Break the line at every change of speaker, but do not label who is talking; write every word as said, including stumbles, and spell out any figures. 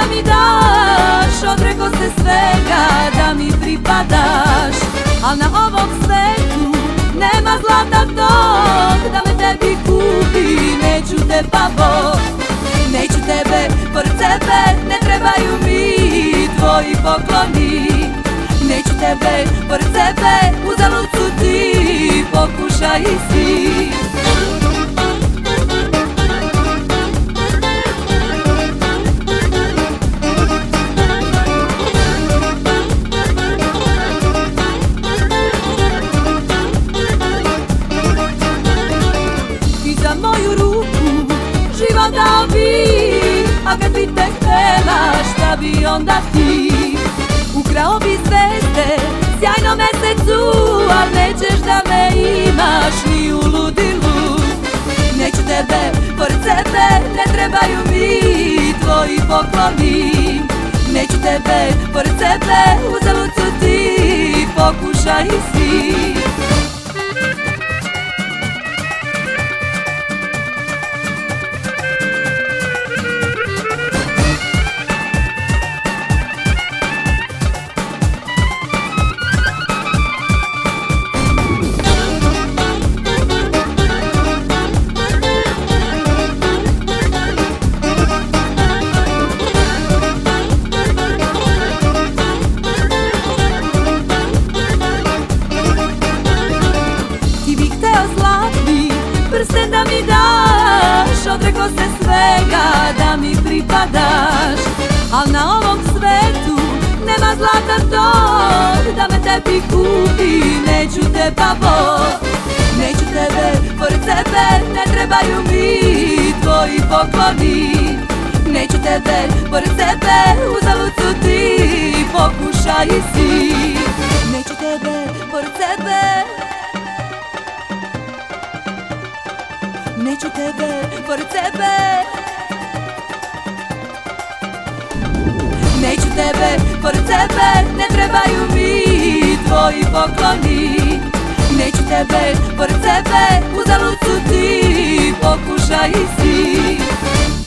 mi daš, odreko se svega da mi pripadaš. Al na ovom svetu nema zlata tog da me tebi kupi, neću te babo. Neću tebe, pored sebe ne trebaju mi tvoji pokloni. Neću tebe, pored sebe uzalud su ti, pokušaj si. Moju ruku život dao bi, a kad bi te htjela šta bi onda ti? Ukrao bi zvezde sjajnom mesecu, al nećeš da me imaš ni u ludilu. Neću tebe, pored sebe ne trebaju mi tvoji pokloni. Neću tebe, pored sebe uzalud su ti, pokušaj si. Prsten da mi daš, odreko se svega da mi pripadaš. Al na ovom svetu nema zlata tog da me tebi kupi, neću te babo. Neću tebe, pored sebe ne trebaju mi tvoji pokloni. Neću tebe, pored sebe uzalud su ti, pokušaj si. Neću tebe, pored sebe, neću tebe, pored sebe. Neću tebe, pored sebe ne trebaju mi tvoji pokloni. Neću tebe, pored sebe uzalud su ti, pokušaj si.